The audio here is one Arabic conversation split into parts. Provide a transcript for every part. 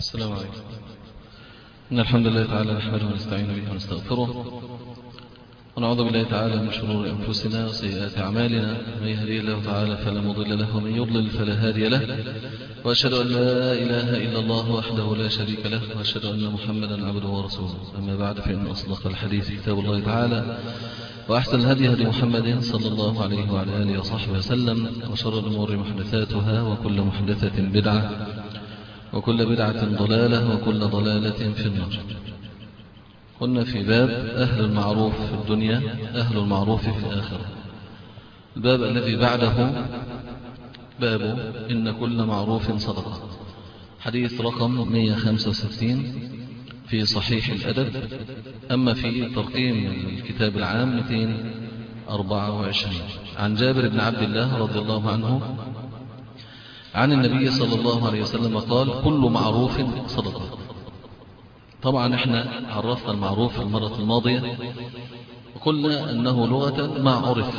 السلام عليكم. إن الحمد لله تعالى نحمده ونستعين به ونستغفره ونعوذ بالله تعالى من شرور أنفسنا وسيئات أعمالنا، من يهديه الله تعالى فلا مضل له ومن يضلل فلا هادي له، وأشهد أن لا إله إلا الله وحده لا شريك له، وأشهد أن محمدا عبده ورسوله. أما بعد، فإن أصدق الحديث كتاب الله تعالى، وأحسن الهدي هدي محمد صلى الله عليه وعلى آله وصحبه وسلم، وشر الأمور محدثاتها، وكل محدثة بدعة، وكل بدعة ضلالة، وكل ضلالة في النار. قلنا في باب أهل المعروف في الدنيا أهل المعروف في الآخرة. الباب الذي بعده باب إن كل معروف صدقة، حديث رقم 165 في صحيح الأدب. أما في ترقيم الكتاب العام 224 عن جابر بن عبد الله رضي الله عنه عن النبي صلى الله عليه وسلم قال: كل معروف صدقة. طبعا احنا عرفنا المعروف في المرة الماضية، وقلنا أنه لغة ما عرف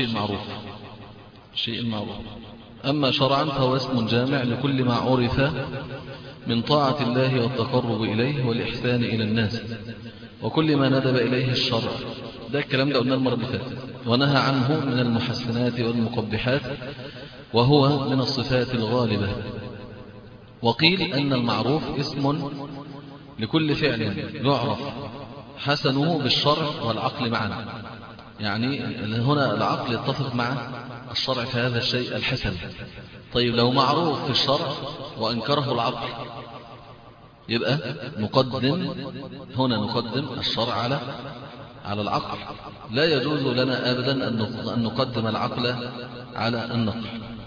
شيء المعروف. أما شرعا فهو اسم جامع لكل ما عرف من طاعة الله والتقرب إليه والإحسان إلى الناس، وكل ما ندب إليه الشرع. ده الكلام ده قلنا المرة اللي فاتت، ونهى عنه من المحسنات والمقبحات، وهو من الصفات الغالبة. وقيل أن المعروف اسم لكل فعل يعرف حسنه بالشرع والعقل معا، يعني هنا العقل يتفق مع الشرع في هذا الشيء الحسن. طيب لو معروف في الشرع وأنكره العقل، يبقى نقدم الشرع على العقل. لا يجوز لنا أبدا أن نقدم العقل على النقل.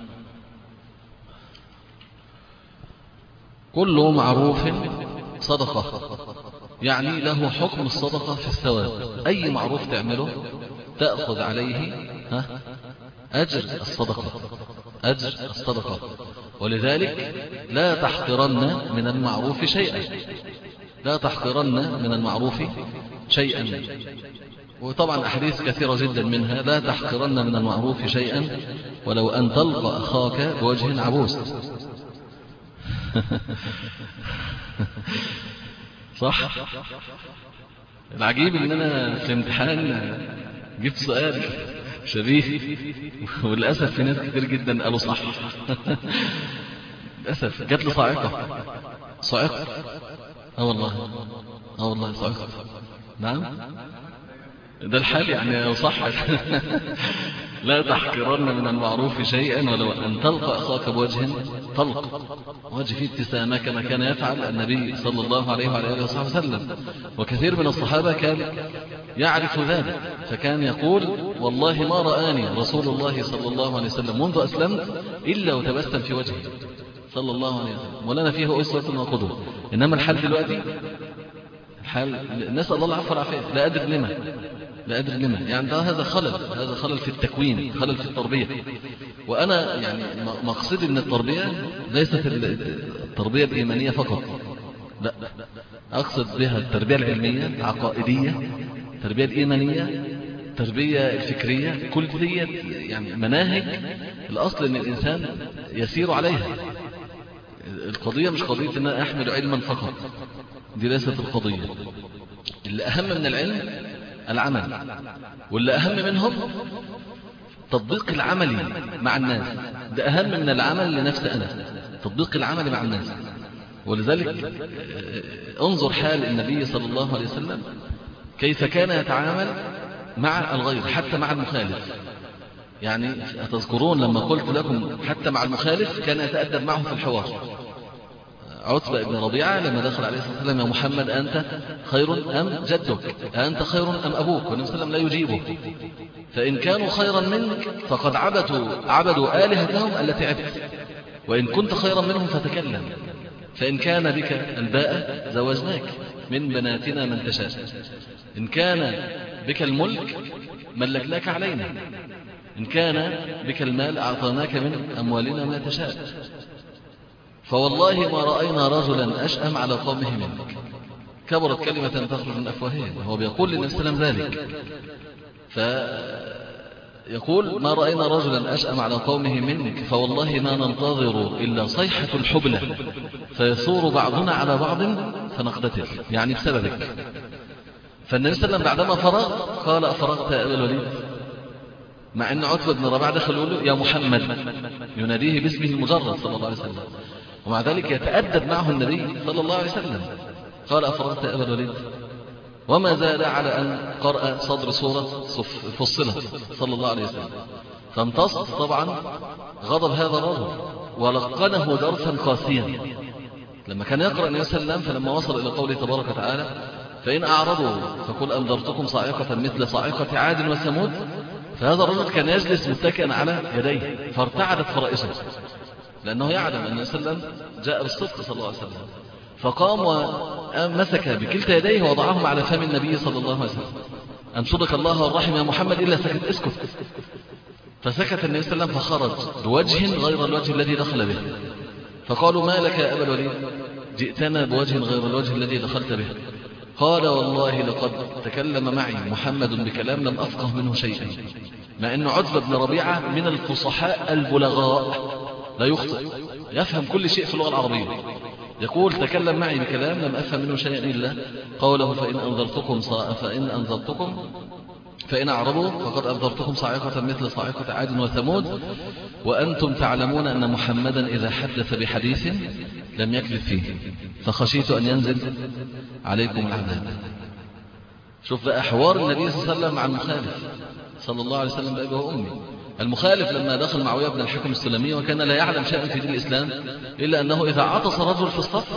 كل معروف صدقة، يعني له حكم الصدقة في الثواب. أي معروف تعمله تأخذ عليه أجر الصدقة. ولذلك لا تحقرن من المعروف شيئا. وطبعا أحاديث كثيرة جدا منها: لا تحقرن من المعروف شيئا ولو أن تلقى أخاك بوجه عبوس. صح؟ العجيب ان انا في امتحان جبت سؤال شبيه، وللأسف في ناس كتير جدا قالوا صح. للأسف جات لي صاعقة. والله صاعقة. نعم، ده الحال يعني صح. لا تحقرن من المعروف شيئا ولو أن تلقى أخاك بوجه وجه فيه ابتسامة، كما كان يفعل النبي صلى الله عليه وعلى آله وصحبه وسلم. وكثير من الصحابة كان يعرف ذلك، فكان يقول: والله ما رآني رسول الله صلى الله عليه وسلم منذ أسلمت إلا وتبسم في وجهه صلى الله عليه وسلم، ولنا فيه أسوة وقدوة. إنما الحال دلوقتي، نسأل الله العفو والعافية، لا أدري لما يعني هذا خلل في التكوين، خلل في التربية. وأنا يعني مقصدي من التربية ليست التربية الإيمانية فقط، لا، أقصد بها التربية العلمية العقائدية، التربية الإيمانية، التربية الفكرية. كل دي يعني مناهج الأصل أن الإنسان يسير عليها. القضية مش قضية أن أنا أحمل علما فقط، دي ليست القضية. اللي أهم من العلم العمل، واللي أهم منهم تطبيق العملي مع الناس. ده أهم من العمل لنفس أنا، تطبيق العمل مع الناس. ولذلك انظر حال النبي صلى الله عليه وسلم كيف كان يتعامل مع الغير، حتى مع المخالف. يعني أتذكرون لما قلت لكم حتى مع المخالف كان يتأدب معه في الحوار. عتبة بن ربيعة لما دخل عليه الصلاة والسلام: يا محمد أنت خير أم جدك؟ أنت خير أم أبوك؟ والنبي صلى الله عليه وسلم لا يجيبه. فإن كانوا خيرا منك فقد عبدوا آلهتهم التي عبدت، وإن كنت خيرا منهم فتكلم، فإن كان بك الباء زوجناك من بناتنا من تشاء، إن كان بك الملك ملكناك علينا، إن كان بك المال أعطيناك من أموالنا ما تشاء. فوالله ما رأينا رجلا أشأم على قومه منك. كبرت كلمة تخرج من أفواههم، وهو بيقول للنبي صلى الله عليه وسلم ذلك. يقول ما رأينا رجلا أشأم على قومه منك فوالله ما ننتظر إلا صيحة الحبلة فيثور بعضنا على بعض فنقتتل، يعني بسببك. فالنبي صلى الله عليه وسلم بعدما فرغ قال أفرغت يا أبا الوليد، مع أن عتبة بن ربيعة دخل يقول له يا محمد، يناديه باسمه المجرد صلى الله عليه وسلم، ومع ذلك يتأدب معه النبي صلى الله عليه وسلم. قال أفرغت يا أبا الوليد، وما زاد على أن قرأ صدر سورة فصلت صلى الله عليه وسلم. فامتص طبعا غضب هذا الرجل ولقنه درسا قاسيا لما كان يقرأ النبي صلى الله عليه وسلم. فلما وصل إلى قوله تبارك وتعالى فإن أعرضوا فقل أنذرتكم صاعقة مثل صاعقة عاد وثمود، فهذا الرجل كان يجلس متكئا على يديه فارتعدت فرائسه، لأنه يعلم أن النبي صلى الله عليه وسلم جاء بالصدق صلى الله عليه وسلم. فقام ومسك بكلتا يديه ووضعهم على فم النبي صلى الله عليه وسلم. أنشدك الله والرحم يا محمد إلا سكت، اسكت. فسكت النبي صلى الله عليه وسلم فخرج بوجه غير الوجه الذي دخل به. فقالوا ما لك يا أبا الوليد، جئتنا بوجه غير الوجه الذي دخلت به. قال والله لقد تكلم معي محمد بكلام لم أفقه منه شيئا، مع أن عتبة بن ربيعة من الفصحاء البلغاء لا يخطئ، يفهم كل شيء في اللغة العربية. يقول تكلم معي بكلام لم أفهم منه شيئا إلا قوله فإن أعرضوا فقد أنذرتكم صاعقة مثل صاعقة عاد وثمود وأنتم تعلمون أن محمدا إذا حدث بحديث لم يكذب فيه فخشيت أن ينزل عليكم العذاب. شوف بقى حوار النبي صلى الله عليه وسلم مع المخالف صلى الله عليه وسلم بأبي وأمي. المخالف لما دخل معاوية بن الحكم السلمي وكان لا يعلم شيئا في دين الإسلام إلا أنه إذا عطس رجل في الصف،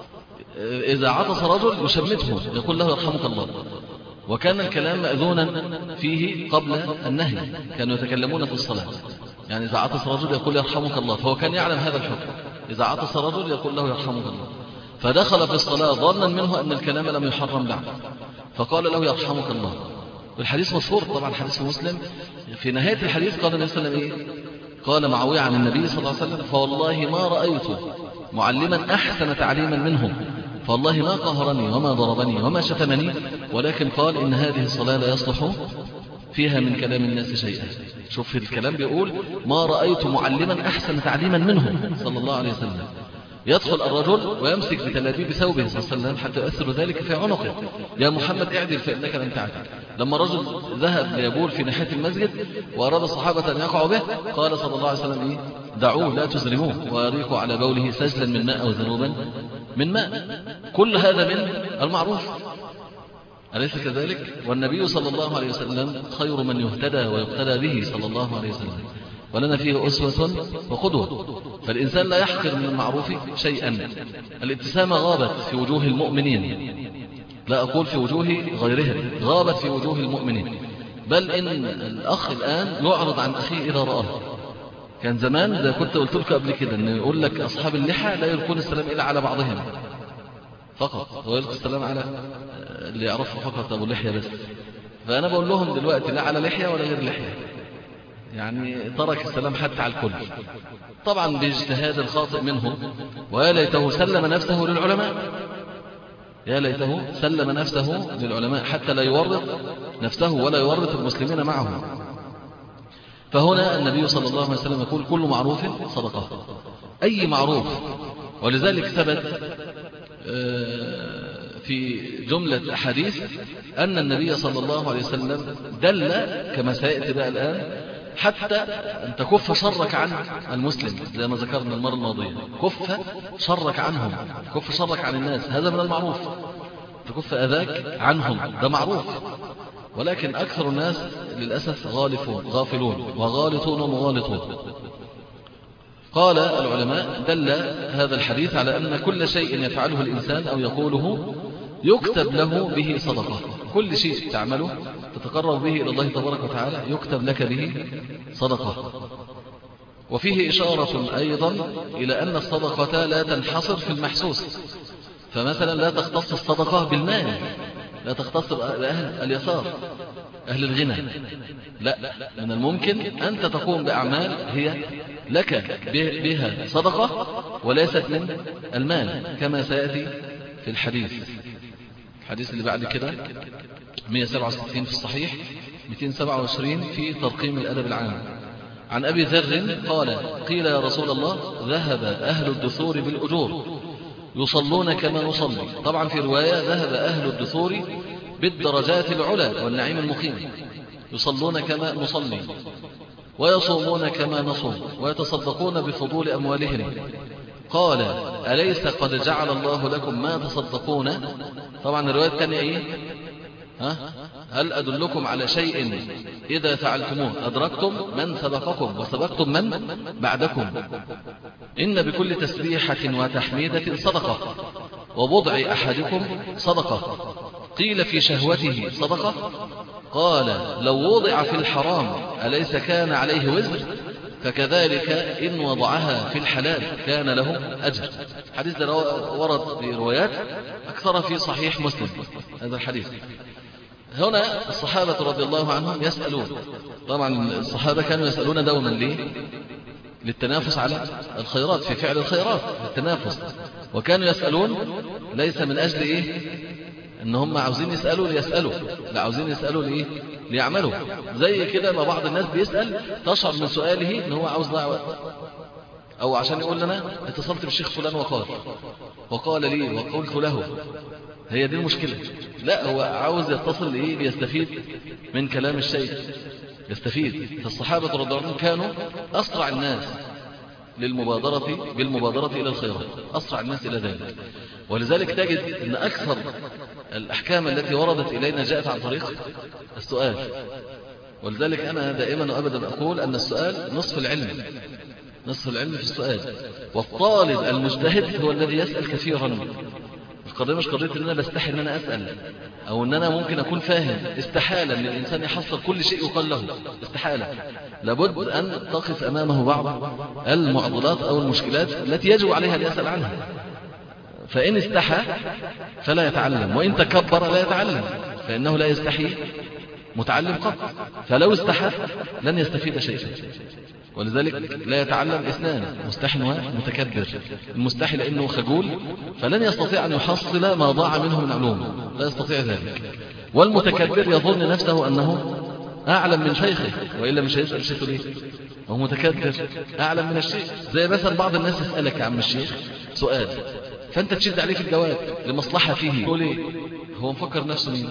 إذا عطس رجل يشمته يقول له يرحمك الله. وكان الكلام مأذونا فيه قبل النهي، كانوا يتكلمون في الصلاة، يعني إذا عطس رجل يقول يرحمك الله، فهو كان يعلم هذا الحكم، إذا عطس رجل يقول له يرحمك الله. فدخل في الصلاة ظنا منه أن الكلام لم يحرم بعد فقال له يرحمك الله. والحديث مشهور طبعا، حديث مسلم. في نهاية الحديث قال النبي صلى الله عليه وسلم قال معاوية عن النبي صلى الله عليه وسلم فوالله ما رأيت معلما أحسن تعليما منه، فوالله ما قهرني وما ضربني وما شتمني، ولكن قال إن هذه الصلاة لا يصلح فيها من كلام الناس شيئا. شوف في الكلام بيقول ما رأيت معلما أحسن تعليما منه صلى الله عليه وسلم. يدخل الرجل ويمسك بتلابيب ثوبه صلى الله عليه وسلم حتى يؤثر ذلك في عنقه، يا محمد اعدل فإنك لن تعدل. لما رجل ذهب ليبول في ناحية المسجد وأراد الصحابة أن يقعوا به قال صلى الله عليه وسلم دعوه لا تزرموه ويريقوا على بوله سجلا من ماء أو ذنوبا من ماء. كل هذا من المعروف، أليس كذلك؟ والنبي صلى الله عليه وسلم خير من يهتدى ويقتدى به صلى الله عليه وسلم، ولنا فيه أسوة وقدوة. فالإنسان لا يحقر من المعروف شيئا. الابتسامة غابت في وجوه المؤمنين، لا أقول في وجوه غيرهم، غابت في وجوه المؤمنين. بل إن الأخ الآن يعرض عن أخيه إذا رآه. كان زمان زي كنت قلت لك قبل كده أنه يقول لك أصحاب اللحى لا يلقون السلام إلا على بعضهم فقط، هو يلقي السلام على اللي يعرفه فقط أبو اللحية بس. فأنا بقول لهم دلوقتي لا على لحية ولا غير لحية، يعني ترك السلام حتى على الكل، طبعا باجتهاد الخاطئ منه. ويا ليته سلم نفسه للعلماء، يا ليته سلم نفسه للعلماء حتى لا يورط نفسه ولا يورط المسلمين معه. فهنا النبي صلى الله عليه وسلم يقول كل معروف صدقة، أي معروف. ولذلك ثبت في جملة أحاديث أن النبي صلى الله عليه وسلم دل كما سيأتي بقى الآن حتى أن تكف شرك عن المسلم، زي ما ذكرنا المرة الماضية، كف شرك عنهم، كف شرك عن الناس، هذا من المعروف. تكف أذاك عنهم، ده معروف. ولكن أكثر الناس للأسف غافلون وغالطون ومغالطون. قال العلماء دل هذا الحديث على أن كل شيء يفعله الإنسان أو يقوله يكتب له به صدقة. كل شيء تعمله تتقرب به إلى الله تبارك وتعالى يكتب لك به صدقة. وفيه إشارة أيضا إلى أن الصدقة لا تنحصر في المحسوس. فمثلا لا تختص الصدقة بالمال، لا تختص بأهل اليسار أهل الغنى، لا، من الممكن أنت تقوم بأعمال هي لك بها صدقة وليست من المال، كما سيأتي في الحديث اللي بعد كده 167 في الصحيح. 227 في ترقيم الأدب العام. عن أبي ذر قال قيل يا رسول الله ذهب أهل الدثور بالأجور يصلون كما نصلي. طبعا في رواية ذهب أهل الدثور بالدرجات العلى والنعيم المقيم، يصلون كما نصلي ويصومون كما نصوم ويتصدقون بفضول أموالهم. قال أليس قد جعل الله لكم ما تصدقون؟ طبعا الرواية الثانية إيه؟ هل أدلكم على شيء إذا فعلتموه أدركتم من سبقكم وسبقتم من بعدكم؟ إن بكل تسبيحة وتحميدة صدقة وبضع أحدكم صدقة. قيل في شهوته صدقة؟ قال لو وضع في الحرام أليس كان عليه وزر؟ فكذلك إن وضعها في الحلال كان له أجر. الحديث ده ورد بروايات أكثر في صحيح مسلم. هذا الحديث هنا الصحابة رضي الله عنهم يسألون. طبعا الصحابة كانوا يسألون دوما ليه؟ للتنافس على الخيرات، في فعل الخيرات للتنافس. وكانوا يسألون ليس من أجل إيه؟ إن هم عاوزين يسألوا ليسألوا، لا عاوزين يسألوا لإيه؟ ليعملوا. زي كده ما بعض الناس بيسأل تشعر من سؤاله إن هو عاوز دعوة، أو عشان يقول لنا اتصلت بالشيخ فلان وقال لي وقلت له. هي دي المشكلة. لا، هو عاوز يتصل لإيه؟ ليستفيد من كلام الشيخ، يستفيد. فالصحابة رضي الله عنهم كانوا أسرع الناس بالمبادرة إلى الخيرات، أسرع الناس إلى ذلك. ولذلك تجد أن أكثر الأحكام التي وردت إلينا جاءت عن طريق السؤال. ولذلك أنا دائما وأبدا أقول أن السؤال نصف العلم، نصف العلم في السؤال. والطالب المجتهد هو الذي يسأل كثيرا. القضية مش قضية أن أنا بستحي أن أنا أسأل، أو أن أنا ممكن أكون فاهم. استحالة أن الإنسان يحصل كل شيء يقال له، استحالة. لابد أن تقف أمامه بعض المعضلات أو المشكلات التي يجب عليها أن يسأل عنها. فإن استحى فلا يتعلم، وإن تكبر لا يتعلم، فإنه لا يستحي متعلم قط. فلو استحى لن يستفيد شيئا. ولذلك لا يتعلم اثنان، مستحي ومتكبر. المستحي لأنه خجول فلن يستطيع أن يحصل ما ضاع منه من علوم، لا يستطيع ذلك. والمتكبر يظن نفسه أنه أعلم من شيخه، وإلا مش هيسأل شيخه ليه؟ هو متكبر أعلم من الشيخ. زي مثلا بعض الناس يسألك يا عم الشيخ سؤال، فأنت تشد عليه في الجواب لمصلحة فيه. تقول إيه؟ هو مفكر نفسه مين؟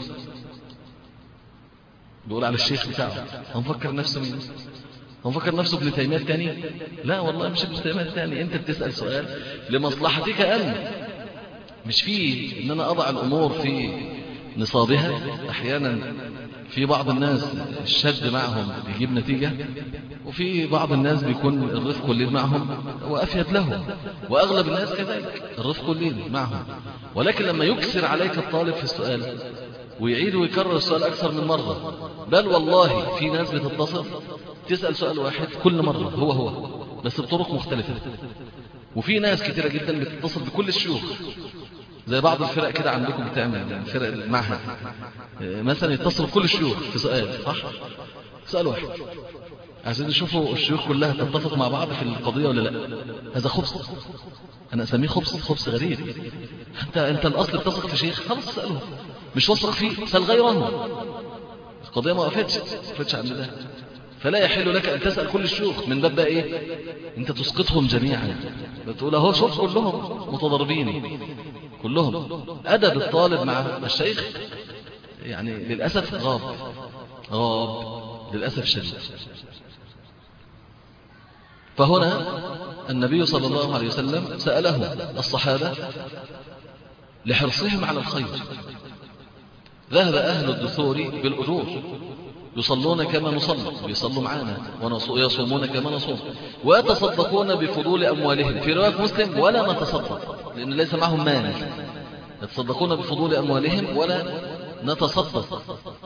بيقول على الشيخ بتاعه هو مفكر نفسه مين؟ هو مفكر نفسه ابن تيمية الثاني؟ لا والله مش ابن تيمية الثاني. أنت بتسأل سؤال لمصلحتك أنت، مش فيه إن أنا أضع الأمور في نصابها. أحيانا في بعض الناس الشد معهم بيجيب نتيجة، وفي بعض الناس بيكون الرفق الليل معهم وأفيد لهم، وأغلب الناس كذلك الرفق الليل معهم. ولكن لما يكسر عليك الطالب في السؤال ويعيد ويكرر السؤال أكثر من مرة، بل والله في ناس بتتصل تسأل سؤال واحد كل مرة هو بس بطرق مختلفة. وفي ناس كتيرة جدا بتتصل بكل الشيوخ، زي بعض الفرق كده عندكم بتعمل فرق المعهد مثلا، يتصل بكل الشيوخ في سؤال، صح؟ سؤال واحد عشان يشوفوا الشيوخ كلها تتفق مع بعض في القضية ولا لا. هذا خبث، أنا أسميه خبث غريب. أنت الأصل بتثق في شيخ، خلاص سأله. مش واثق فيه سأل غيره. القضية ما وقفتش عند ده. فلا يحل لك أن تسأل كل الشيوخ من باب إيه؟ أنت تسقطهم جميعا، بتقول أهو شوف كلهم متضاربين كلهم. أدب الطالب مع الشيخ يعني للأسف غاب للأسف الشديد. فهنا النبي صلى الله عليه وسلم سأله الصحابة لحرصهم على الخير. ذهب أهل الدثور بالأجور يصلون كما نصلي، ويصلوا معنا، ويصومون كما نصوم، ويتصدقون بفضول أموالهم. في رواية مسلم ولا نتصدق، لأن ليس معهم مال. يتصدقون بفضول أموالهم ولا نتصدق.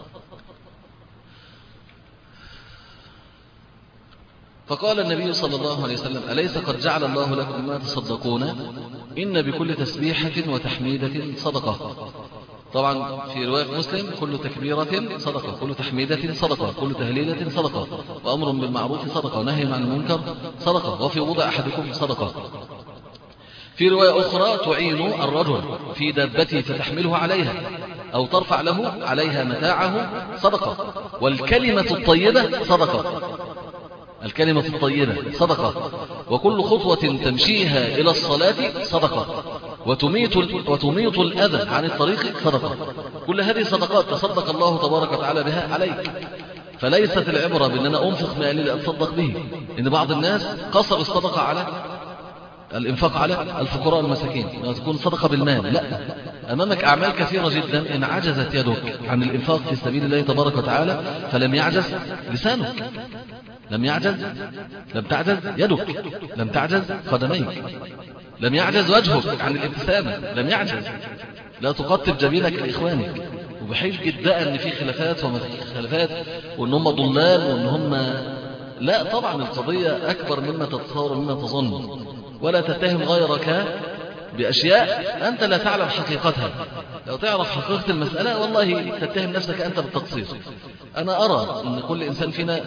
فقال النبي صلى الله عليه وسلم أليس قد جعل الله لكم ما تصدقون؟ إن بكل تسبيحة وتحميدة صدقة. طبعا في رواية مسلم كل تكبيرة صدقة، كل تحميدة صدقة، كل تهليلة صدقة، وأمر بالمعروف صدقة، ونهي عن المنكر صدقة، وفي وضع أحدكم صدقة. في رواية أخرى تعين الرجل في دابته فتحمله عليها أو ترفع له عليها متاعه صدقة. والكلمة الطيبة صدقة. الكلمة الطيبة صدقة، وكل خطوة تمشيها إلى الصلاة صدقة، وتميط الأذى عن الطريق صدقة. كل هذه صدقات تصدق الله تبارك وتعالى بها عليك. فليست العبرة بأن أنا أنفق مالي لأتصدق به، إن بعض الناس قصر الصدقة على الإنفاق على الفقراء المساكين، لا تكون صدقة بالمال. لا، أمامك أعمال كثيرة جدا، إن عجزت يدك عن الإنفاق في سبيل الله تبارك وتعالى فلم يعجز لسانك، لم تعجز يدك، لم تعجز قدميك، لم يعجز وجهك عن الابتسامة، لم يعجز. لا تقطب جبينك لإخوانك. وبحيث جدا أن في خلافات وما في خلافات، وأن هم ضلال، وأن هم لا، طبعا القضية أكبر مما تتصور مما تظن. ولا تتهم غيرك بأشياء أنت لا تعلم حقيقتها. لو تعرف حقيقة المسألة والله تتهم نفسك أنت بالتقصير. أنا أرى أن كل إنسان فينا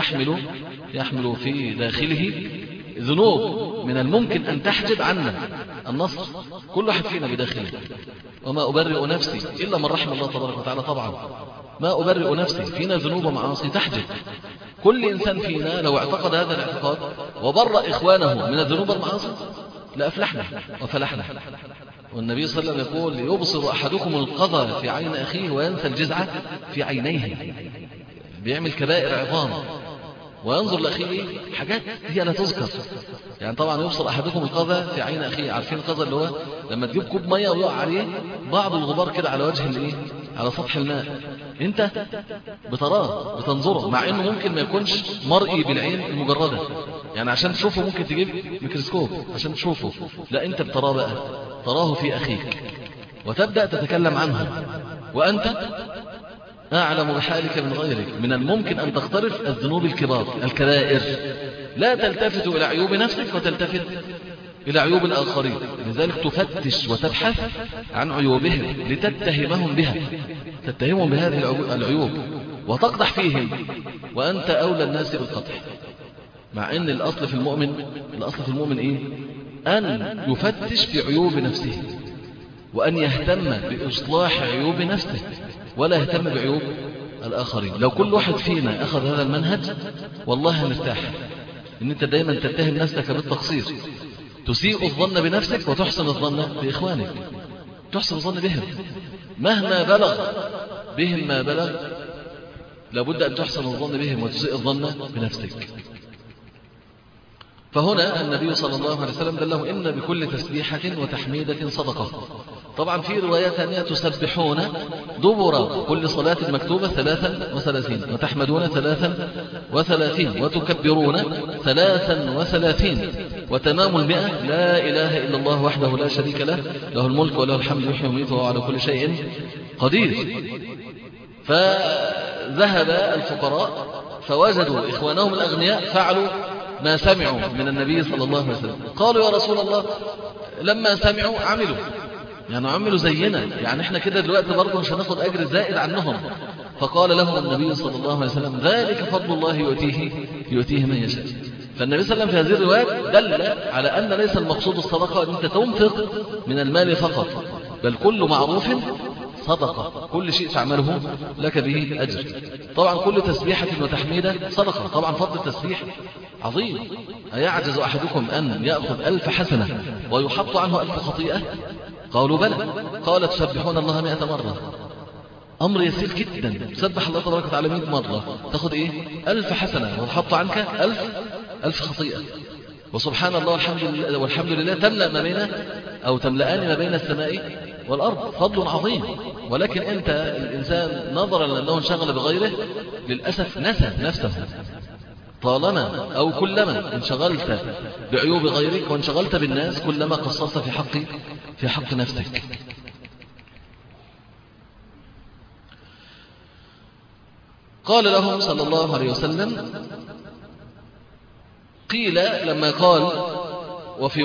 يحمل في داخله ذنوب من الممكن أن تحجب عنا النصر. كل واحد فينا بداخله. وما أبرئ نفسي إلا من رحم الله تبارك وتعالى. طبعا ما أبرئ نفسي، فينا ذنوب ومعاصي تحجب. كل إنسان فينا لو اعتقد هذا الاعتقاد وبرأ إخوانه من الذنوب والمعاصي لأفلحنا وفلحنا. والنبي صلى الله عليه وسلم يقول: يبصر أحدكم القذى في عين أخيه وينسى الجزعة في عينيه. بيعمل كبائر عظام وينظر لأخيه حاجات هي لا تذكر. يعني طبعا يبصر أحدكم القذى في عين أخيه. عارفين القذى اللي هو لما تجيب كوب مية ويقع عليه بعض الغبار كده على وجه الايه، على سطح الماء، انت بتراه بتنظره، مع انه ممكن ما يكونش مرئي بالعين المجردة. يعني عشان تشوفه ممكن تجيب ميكروسكوب عشان تشوفه، لا، انت بتراه بقى، تراه في أخيك وتبدأ تتكلم عنه وأنت أعلم بحالك من غيرك. من الممكن أن تقترف الذنوب الكبار الكبائر. لا تلتفت إلى عيوب نفسك وتلتفت إلى عيوب الآخرين. لذلك تفتش وتبحث عن عيوبهم لتتهمهم بها، تتهمهم بهذه العيوب وتقدح فيهم، وأنت أولى الناس بالقدح. مع أن الأصل في المؤمن إيه؟ أن يفتش في عيوب نفسه، وأن يهتم بإصلاح عيوب نفسه ولا يهتم بعيوب الآخرين. لو كل واحد فينا أخذ هذا المنهج والله هنرتاح. إن أنت دايما تتهم نفسك بالتقصير، تسيء الظن بنفسك وتحسن الظن بإخوانك، تحسن الظن بهم مهما بلغ بهم ما بلغ. لابد أن تحسن الظن بهم وتسيء الظن بنفسك. فهنا النبي صلى الله عليه وسلم دله: إن بكل تسبيحة وتحميدة صدقة. طبعا في رواية ثانية: تسبحون دبر كل صلاة مكتوبة 33، وتحمدون 33، وتكبرون 33، وتمام 100: لا إله إلا الله وحده لا شريك له، له الملك وله الحمد يحيي ويميت وهو على كل شيء قدير. فذهب الفقراء فوجدوا إخوانهم الأغنياء فعلوا ما سمعوا من النبي صلى الله عليه وسلم. قالوا: يا رسول الله، لما سمعوا عملوا زينا، يعني احنا كده دلوقتي برضه مش هناخد أجر زائد عنهم. فقال لهم النبي صلى الله عليه وسلم: ذلك فضل الله يؤتيه من يشاء. فالنبي صلى الله عليه وسلم في هذه الرواية دل على أن ليس المقصود الصدقة أن أنت تنفق من المال فقط، بل كل معروف صدقة، كل شيء تعمله لك به أجر. طبعا كل تسبيحة وتحميدة صدقة. طبعا فضل التسبيح عظيم. أيعجز أحدكم أن يأخذ 1000 حسنة ويحط عنه 1000 خطيئة؟ قالوا بلى. قال: تسبحون الله 100 مرة. أمر يسير جدا. تسبح الله تبارك وتعالى 100 مرة تأخذ 1000 حسنة وتحط عنك 1000 خطيئة. وسبحان الله والحمد لله تملأ ما بين أو تملأان ما بين السماء والأرض. فضل عظيم. ولكن أنت الإنسان نظرا لأنه انشغل بغيره للأسف نسى نفسه. طالما أو كلما انشغلت بعيوب غيرك وانشغلت بالناس كلما قصرت في حق نفسك. قال لهم صلى الله عليه وسلم: قيل لما قال: وفي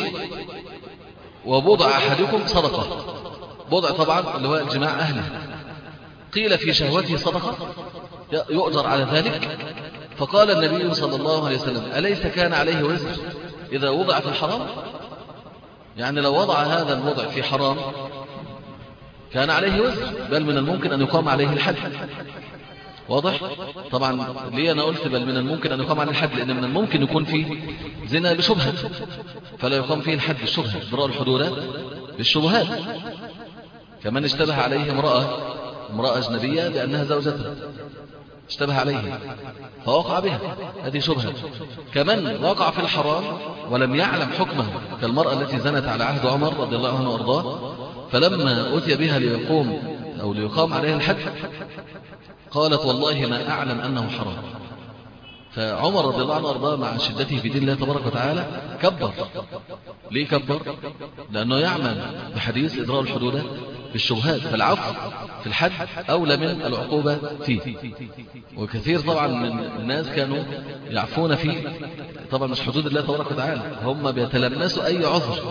وبضع أحدكم صدقة. بضع طبعا اللي هو الجماع أهله. قيل: في شهوته صدقة يؤجر على ذلك؟ فقال النبي صلى الله عليه وسلم: أليس كان عليه وزر إذا وضع في الحرام؟ يعني لو وضع هذا الوضع في حرام كان عليه وزر، بل من الممكن أن يقام عليه الحد. واضح؟ طبعا ليه أنا قلت بل من الممكن أن يقام عليه الحد؟ لأن من الممكن يكون فيه زنا بشبهة، فلا يقام فيه الحد الشبهة، إدراء الحدود بالشبهات. كمان اشتبه عليه امرأة أجنبية بأنها زوجته، اشتبه عليه فوقع بها، هذه شبهة. كمان وقع في الحرام ولم يعلم حكمه، كالمرأة التي زنت على عهد عمر رضي الله عنه وارضاه، فلما أتي بها ليقام عليها الحد قالت والله ما أعلم أنه حرام. فعمر رضي الله عنه وارضاه مع شدته في دين الله تبارك وتعالى كبر. ليه كبر؟ لأنه يعمل بحديث إدراء الحدود بالشبهات، فالعفو في الحد أولى من العقوبة فيه. وكثير طبعا من الناس كانوا يعفون فيه، طبعا مش حدود الله تبارك وتعالى، هم بيتلمسوا أي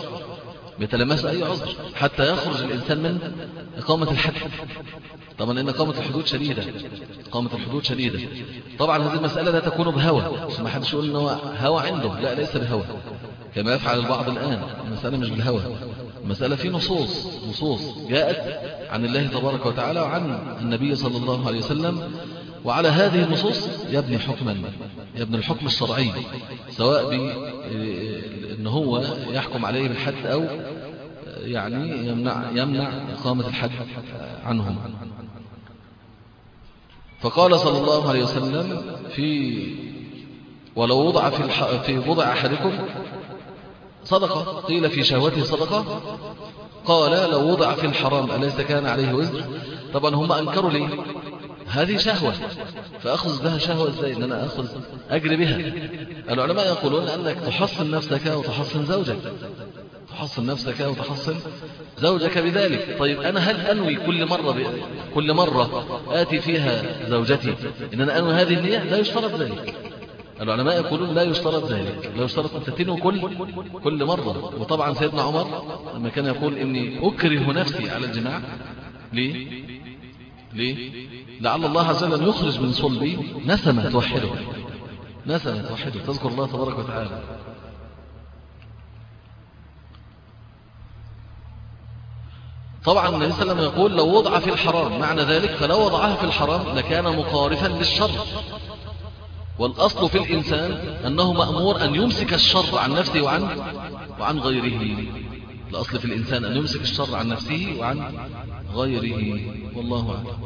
عذر حتى يخرج الإنسان من إقامة الحد. طبعا إن إقامة الحدود شديدة. طبعا هذه المسألة لا تكون بهوى، عشان ما حدش يقول إنه هوى عنده، لا ليس بهوى كما يفعل البعض الآن. المسألة مش بالهوى، المسألة في نصوص جاءت عن الله تبارك وتعالى وعن النبي صلى الله عليه وسلم، وعلى هذه النصوص يبني الحكم الشرعي، سواء بأنه هو يحكم عليه بالحد أو يعني يمنع إقامة الحد عنهم. فقال صلى الله عليه وسلم ولو وضع في بضع أحدكم صدقة، قيل في شهوته صدقة، قال لو وضع في الحرام أليس كان عليه وزر؟ طبعا هم أنكروا لي هذه شهوة، فأخذ بها شهوة إزاي؟ إن أنا أجري بها. العلماء يقولون أنك تحصن نفسك وتحصن زوجك بذلك. طيب أنا هل أنوي كل مرة آتي فيها زوجتي إن أنا أنوي هذه النية؟ لا يشترط ذلك. العلماء يقولون لا يشترط ذلك، لا يشترط أن تتنوي كل مرة. وطبعا سيدنا عمر لما كان يقول إني أكره نفسي على الجماع، ليه؟ لعل الله عز وجل يخرج من صلبي نسمة توحده تذكر الله تبارك وتعالى. طبعا النبي صلى الله عليه وسلم يقول لو وضع في الحرام، معنى ذلك فلو وضعها في الحرام لكان مقارفا للشر. والأصل في الإنسان أنه مأمور أن يمسك الشر عن نفسه وعن غيره. الأصل في الإنسان أن يمسك الشر عن نفسه وعن غيره، والله أعلم.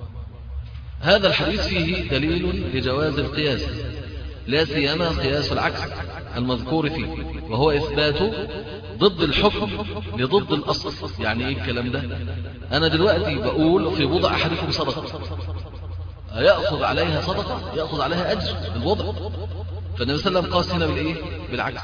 هذا الحديث فيه دليل لجواز القياس، لا سيما قياس العكس المذكور فيه، وهو إثبات ضد الحكم لضد الأصل. يعني إيه الكلام ده؟ أنا دلوقتي بقول في بضع أحدكم صدقة، يأخذ عليها صدقة، يأخذ عليها أجر بالوضع. فالنبي صلى الله عليه وسلم قاس هنا بالإيه؟ بالعكس،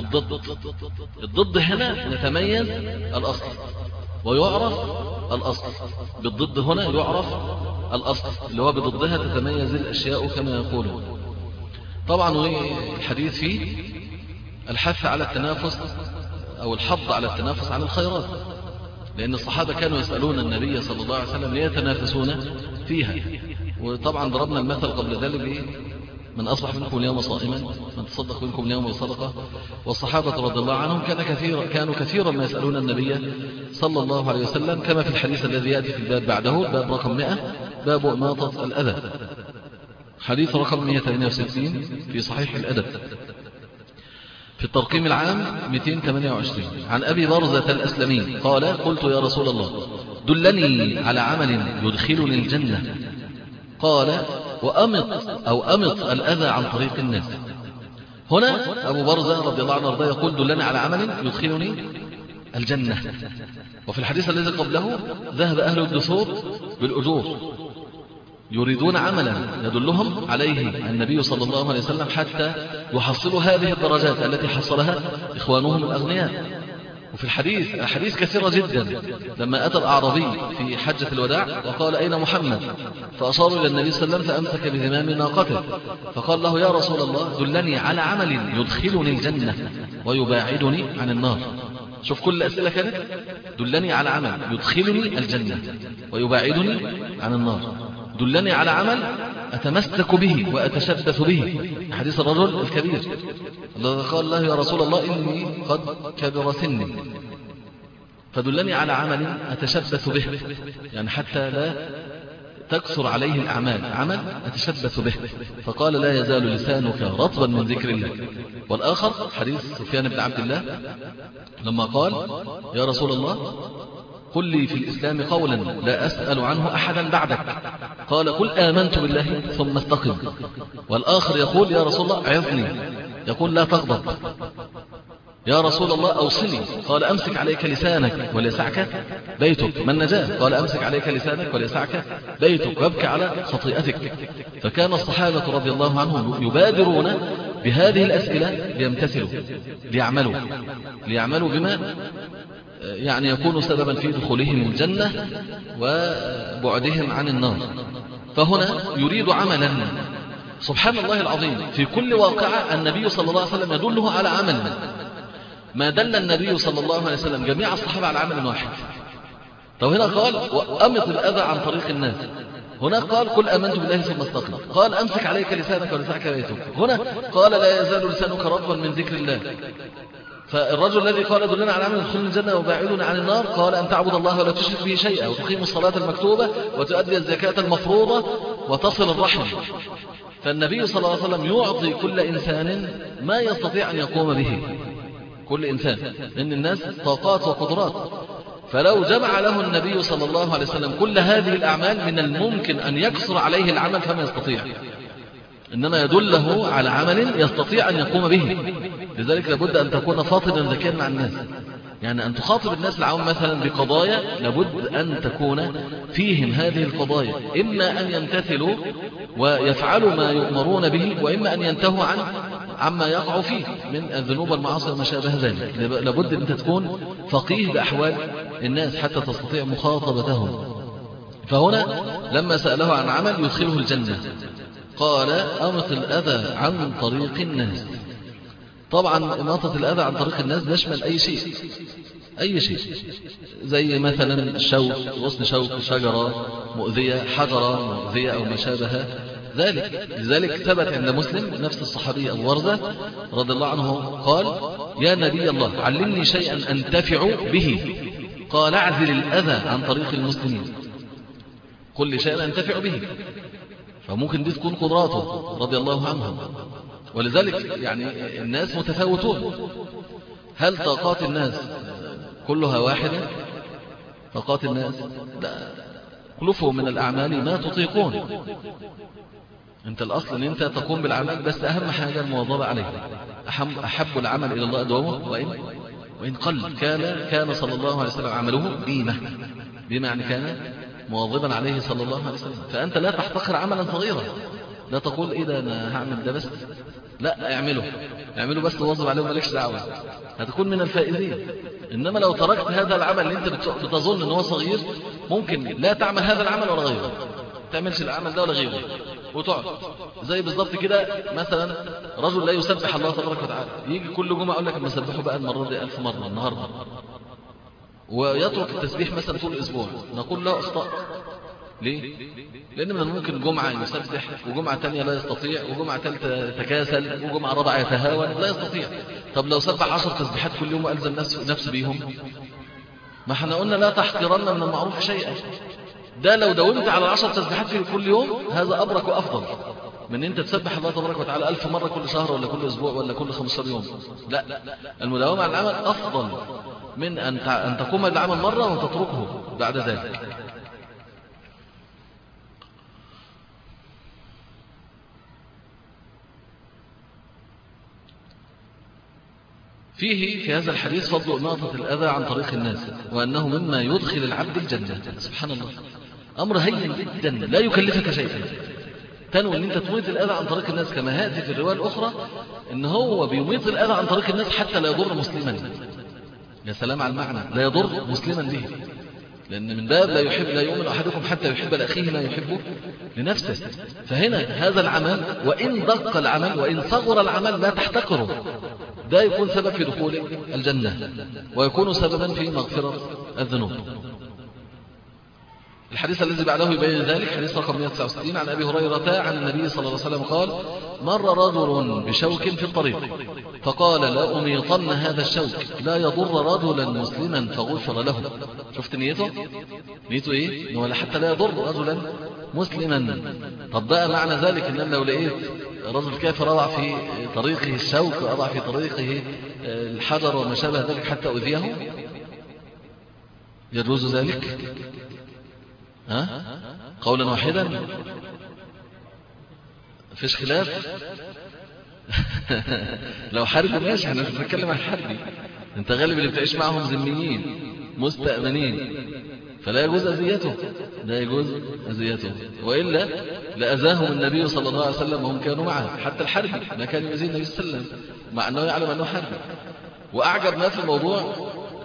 بالضد هنا نتميز الأصل ويعرف الأصل، بالضد هنا يعرف الأصل اللي هو بضدها تتميز الأشياء كما يقولون. طبعا الحديث فيه الحث على التنافس أو الحض على التنافس على الخيرات، لأن الصحابة كانوا يسألون النبي صلى الله عليه وسلم ليتنافسون فيها. وطبعا ضربنا المثل قبل ذلك من أصبح منكم اليوم صائما من تصدق منكم اليوم بصدقة. والصحابة رضي الله عنهم كانوا كثيرا ما يسألون النبي صلى الله عليه وسلم، كما في الحديث الذي يأتي في الباب بعده، باب رقم 100، باب إماطة الأذى، حديث رقم 168 في صحيح الأدب في الترقيم العام 228. عن أبي برزة الأسلمي قال قلت يا رسول الله دلني على عمل يدخلني الجنة، قال أمط الأذى عن طريق الناس. هنا أبو برزة رضي الله عنه وارضاه يقول دلني على عمل يدخلني الجنة. وفي الحديث الذي قبله ذهب أهل الدثور بالأجور يريدون عملا يدلهم عليه النبي صلى الله عليه وسلم حتى يحصلوا هذه الدرجات التي حصلها إخوانهم الأغنياء. وفي الحديث كثيرة جدا. لما أتى الأعرابي في حجة الوداع وقال أين محمد، فأشاروا إلى النبي صلى الله عليه وسلم فأمسك بزمام ناقته فقال له يا رسول الله دلني على عمل يدخلني الجنة ويباعدني عن النار. شوف كل الأسئلة كانت دلني على عمل يدخلني الجنة ويباعدني عن النار، دلني على عمل أتمسك به وأتشبث به. حديث الرجل الكبير الذي قال له يا رسول الله إني قد كبر سني، فدلني على عمل أتشبث به، يعني حتى لا تكثر عليه الأعمال، عمل أتشبث به، فقال لا يزال لسانك رطبا من ذكر الله. والآخر حديث سفيان بن عبد الله لما قال يا رسول الله قل لي في الإسلام قولا لا أسأل عنه أحدا بعدك، قال قل آمنت بالله ثم استقم. والآخر يقول يا رسول الله عظني، يقول لا تغضب. يا رسول الله أوصني، قال أمسك عليك لسانك وليسعك بيتك. ما النجاة؟ قال أمسك عليك لسانك وليسعك بيتك وابكي على خطيئتك. فكان الصحابة رضي الله عنهم يبادرون بهذه الأسئلة ليمتثلوا، ليعملوا بما يعني يكون سببا في دخولهم الجنة وبعدهم عن النار. فهنا يريد عملا سبحان الله العظيم في كل واقعة النبي صلى الله عليه وسلم يدله على عمل، ما دل النبي صلى الله عليه وسلم جميع الصحابة على عمل واحد. طب هنا قال وأمط الأذى عن طريق الناس، هنا قال قل آمنت بالله ثم استقم، قال أمسك عليك لسانك وليسعك بيتك، هنا قال لا يزال لسانك رطبا من ذكر الله. فالرجل الذي قال دلنا على عمل يدخل الجنة وباعدنا عن النار قال أن تعبد الله ولا تشرك به شيئا وتقيم الصلاة المكتوبة وتؤدي الزكاة المفروضة وتصل الرحم. فالنبي صلى الله عليه وسلم يعطي كل إنسان ما يستطيع أن يقوم به، كل إنسان، لأن الناس طاقات وقدرات. فلو جمع له النبي صلى الله عليه وسلم كل هذه الأعمال من الممكن أن يكثر عليه العمل فما يستطيع، إنما يدله على عمل يستطيع أن يقوم به. لذلك لابد أن تكون فاطنا ذكيا مع الناس، يعني أن تخاطب الناس العام مثلا بقضايا لابد أن تكون فيهم هذه القضايا، إما أن يمتثلوا ويفعلوا ما يؤمرون به، وإما أن ينتهوا عما يقع فيه من الذنوب والمعاصي وما شابه ذلك. لابد أن تكون فقيه بأحوال الناس حتى تستطيع مخاطبتهم. فهنا لما سأله عن عمل يدخله الجنة قال أمط الأذى عن طريق الناس. طبعا إماطة الأذى عن طريق الناس يشمل أي شيء زي مثلا الشوك، غصن شوك، شجرة مؤذية، حجرة مؤذية أو ما شابه ذلك. لذلك ثبت عند مسلم نفس الصحابي أبو برزة رضي الله عنه قال يا نبي الله علمني شيئا أنتفع به، قال اعزل الأذى عن طريق المسلمين، قل لي شيئا أنتفع به. فممكن دي تكون قدراته رضي الله عنهم. ولذلك يعني الناس متفاوتون. هل طاقات الناس كلها واحدة؟ طاقات الناس لا، كلفهم من الأعمال ما تطيقون. انت الأصل ان انت تقوم بالعمل، بس أهم حاجة المواظبة عليه. أحب العمل إلى الله أدومه وإن قل. كان صلى الله عليه وسلم عمله بما يعني كان مواظبا عليه صلى الله عليه وسلم. فأنت لا تحتقر عملا صغيرا، لا تقول إيه ده أنا هعمل ده بس، لا اعمله بس تواظب عليه ومالكش دعوة، هتكون من الفائزين. إنما لو تركت هذا العمل اللي انت بتظن أنه صغير، ممكن لا تعمل هذا العمل ولا غيره، تعملش العمل ده ولا غيره وتقعد زي بالضبط كده. مثلا رجل لا يسبح الله تبارك وتعالى، يجي كل جمعة يقول لك اما سبحه بقى المرة دي 1000 مرة النهاردة، ويترك التسبيح مثلا طول الأسبوع. نقول له أخطأ. ليه؟ لأن من الممكن جمعة يسبح، وجمعة تانية لا يستطيع، وجمعة ثالثة يتكاسل، وجمعة رابعة يتهاون، لا يستطيع. طب لو سبح 10 تسبيحات كل يوم وألزم نفسه بيهم، ما احنا قلنا لا تحقرن من المعروف شيئا. ده لو داومت على 10 تسبيحات في كل يوم هذا أبرك وأفضل من أنت تسبح الله تبارك وتعالى 1000 مرة كل شهر ولا كل أسبوع ولا كل 15 يوم. لا، المداومة على العمل أفضل من أن تقوم بالعمل مرة وتتركه بعد ذلك. في هذا الحديث فضل إماطة الأذى عن طريق الناس، وأنه مما يدخل العبد الجنة. سبحان الله، أمر هين جدا لا يكلفك شيئا. تنوي أن أنت تميط الأذى عن طريق الناس، كما هاتي في الرواية الأخرى أن هو بيميط الأذى عن طريق الناس حتى لا يضر مسلما. يا سلام على المعنى، لا يضر مسلما به، لأن من باب لا يؤمن أحدكم حتى يحب لأخيه ما يحبه لنفسه. فهنا هذا العمل وإن دق العمل وإن صغر العمل لا تحتقره، ده يكون سبب في دخول الجنة ويكون سببا في مغفرة الذنوب. الحديث الذي بعده يبين ذلك، حديث رقم 169 عن أبي هريرة عن النبي صلى الله عليه وسلم قال: مر رجل بشوك في الطريق فقال: لأميطن هذا الشوك لا يضر رجلا مسلما فغفر له. شفت نيته؟ نيته إيه؟ إنه حتى لا يضر رجلا مسلما. طب بقى معنى ذلك إن لو لقيت رجل كافر أضع في طريقه الشوك وأضع في طريقه الحجر وما شابه ذلك حتى أذيه، يجوز ذلك؟ قولا واحدا مفيش خلاف. لو حرب ماشي، احنا مش بنتكلم عن حربي. انت غالب اللي بتعيش معهم ذميين مستأمنين، فلا يجوز أذيته، لا يجوز أذيته، وإلا لأذاهم النبي صلى الله عليه وسلم وهم كانوا معه. حتى الحرب ما كان يؤذي النبي صلى الله عليه وسلم مع أنه يعلم أنه حرب. وأعجب ما في الموضوع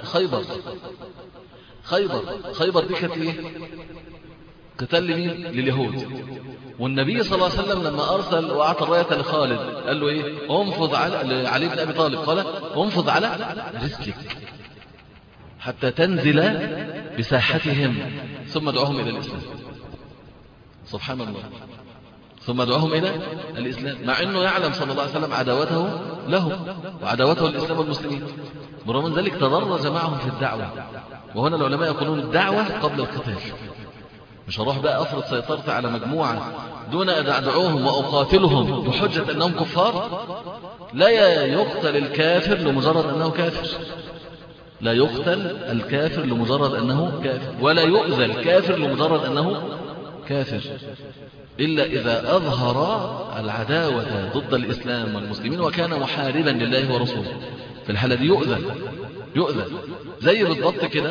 خيبر دي كانت إيه؟ قتال لمين؟ لليهود. والنبي صلى الله عليه وسلم لما أرسل وأعطى الراية لخالد قال له إيه؟ انفض على علي بن أبي طالب، قال: انفض على رسلك حتى تنزل بساحتهم ثم ادعوهم إلى الإسلام. سبحان الله. ثم ادعوهم إلى الإسلام، مع أنه يعلم صلى الله عليه وسلم عداوته لهم وعداوته للإسلام والمسلمين. برغم من ذلك تدرج معهم في الدعوة. وهنا العلماء يقولون الدعوة قبل القتال. مش هروح بقى أفرض سيطرتي على مجموعة دون أن أدعوهم وأقاتلهم بحجة أنهم كفار. لا يقتل الكافر لمجرد أنه كافر، لا يقتل الكافر لمجرد أنه كافر، ولا يؤذى الكافر لمجرد أنه كافر، إلا إذا أظهر العداوة ضد الإسلام والمسلمين وكان محاربا لله ورسوله. في الحالة دي يؤذى زي بالضبط كده.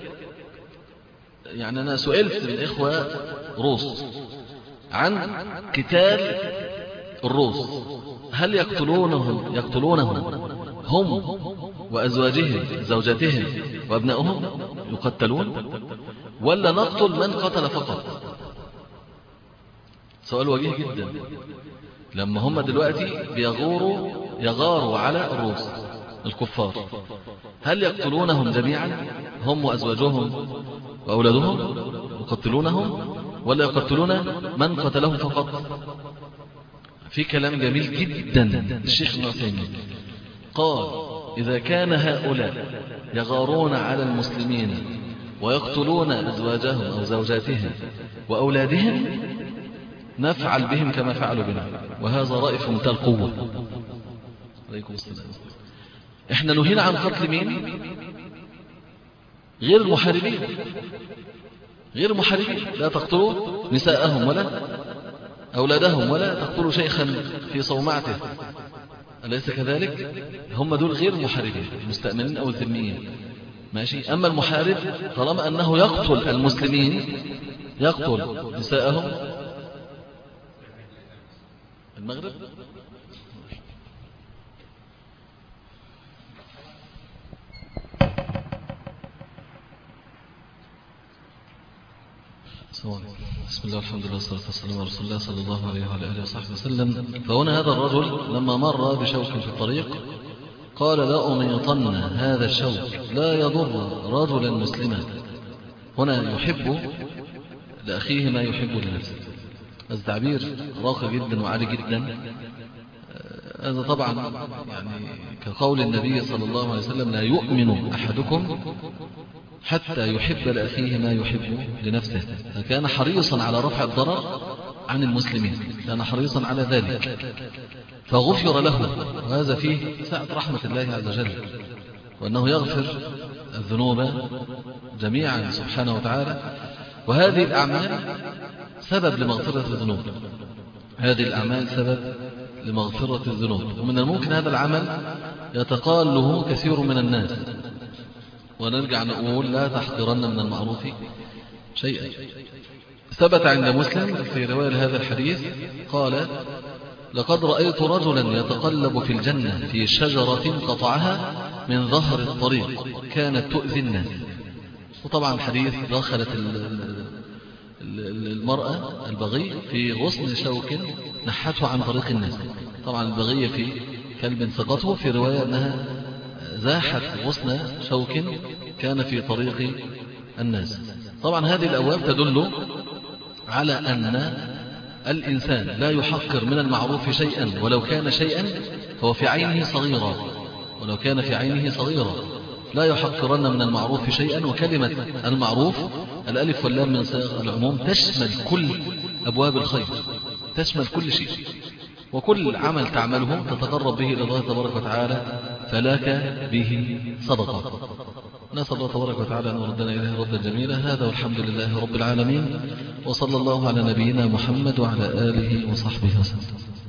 يعني أنا سئلت من إخوة روس عن قتال الروس، هل يقتلونهم هم وأزواجهم زوجاتهم وأبنائهم يقتلون، ولا نقتل من قتل فقط؟ سؤال وجيه جدا. لما هم دلوقتي يغاروا على الروس الكفار، هل يقتلونهم جميعا هم وأزواجهم وأولادهم يقتلونهم، ولا يقتلون من قتلهم فقط؟ في كلام جميل جدا الشيخ ابن عثيمين قال: إذا كان هؤلاء يغارون على المسلمين ويقتلون أزواجهم أو زوجاتهم وأولادهم نفعل بهم كما فعلوا بنا. وهذا رأي في منتهى القوة. عليكم السلام. احنا نهينا عن قتل مين؟ غير المحاربين. لا تقتلوا نساءهم ولا أولادهم، ولا تقتلوا شيخا في صومعته، أليس كذلك؟ هم دول غير المحاربين، المستأمنين أو الذميين، ماشي. أما المحارب طالما أنه يقتل المسلمين، يقتل نساءهم. المغرب بسم الله والحمد لله والصلاة والسلام على رسول الله صلى الله عليه وعلى آله وصحبه وسلم. فهنا هذا الرجل لما مر بشوك في الطريق قال: لا أميطن هذا الشوك لا يضر رجلا مسلما. هنا يحب لأخيه ما يحب لنفسه. هذا تعبير راقي جدا وعالي جدا. هذا طبعا يعني كقول النبي صلى الله عليه وسلم: لا يؤمن أحدكم حتى يحب لأخيه ما يحب لنفسه. فكان حريصا على رفع الضرر عن المسلمين، كان حريصا على ذلك فغفر له. وهذا فيه سعة رحمة الله عز وجل، وأنه يغفر الذنوب جميعا سبحانه وتعالى. وهذه الأعمال سبب لمغفرة الذنوب، هذه الأعمال سبب لمغفرة الذنوب. ومن الممكن هذا العمل يتقاله كثير من الناس. ونرجع نقول: لا تحقرن من المعروف شيئا. ثبت عند مسلم في رواية هذا الحديث قال: لقد رأيت رجلا يتقلب في الجنة في شجرة قطعها من ظهر الطريق كانت تؤذي الناس. وطبعا الحديث دخلت المرأة البغي في غصن شوك نحته عن طريق الناس. طبعا البغية في كلب سقطه، في رواية أنها زاحت غصن شوك كان في طريق الناس. طبعا هذه الأبواب تدل على أن الإنسان لا يحقر من المعروف شيئا ولو كان شيئا هو في عينه صغيرا، ولو كان في عينه صغيرا لا يحقرن من المعروف شيئا. وكلمة المعروف الألف واللام من صيغ العموم تشمل كل أبواب الخير، تشمل كل شيء، وكل عمل تعمله تتقرب به إلى الله تبارك وتعالى فلك به صدقة. نسأل الله تبارك وتعالى أن يردنا إليه ردا جميلا. هذا والحمد لله رب العالمين، وصلى الله على نبينا محمد وعلى آله وصحبه وسلم.